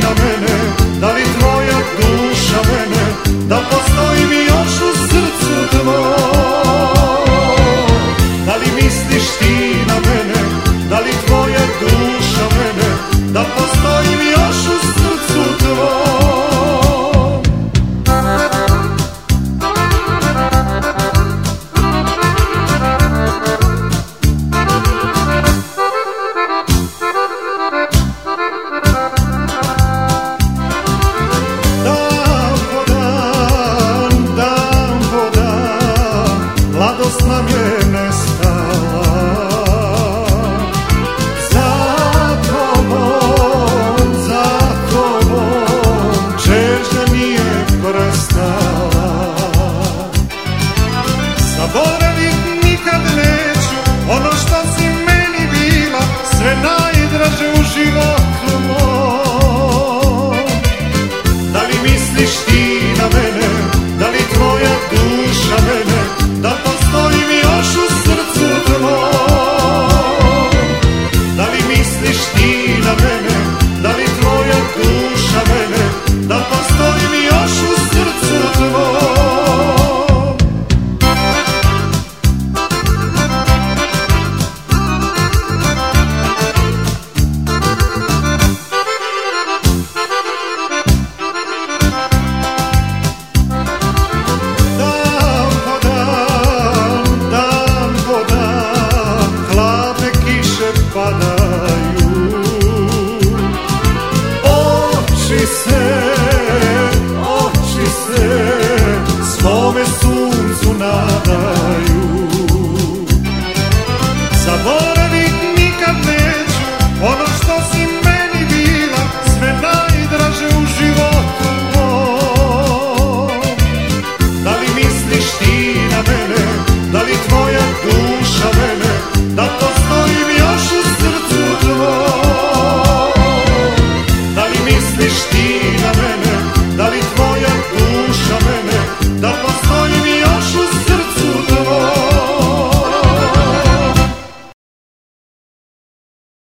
na mene, da li tvoja duša mene, da postojim još u srcu tvoj. Da li misliš ti na mene, da li tvoja duša mene, da postojim još u srcu tvoj. Mladost nam je nestala, za tobom čežnja nije prestala. Zaboravit nikad neću ono što si meni bila, sve najdraže u životu mom. Da li misliš ti na mene, da li tvoja duša mene, da postojim još u srcu tvoj. Da li misliš ti na mene, da li tvoja duša mene, da postojim još u srcu tvoj. Padaju, oči se svome suncu nadaju. Zaboravit nikad neću ono što si meni bila, sve najdraže u životu mom. Da li misliš ti na mene, da li tvoja duša mene, da postojim još u srcu tvoj. Da li misliš ti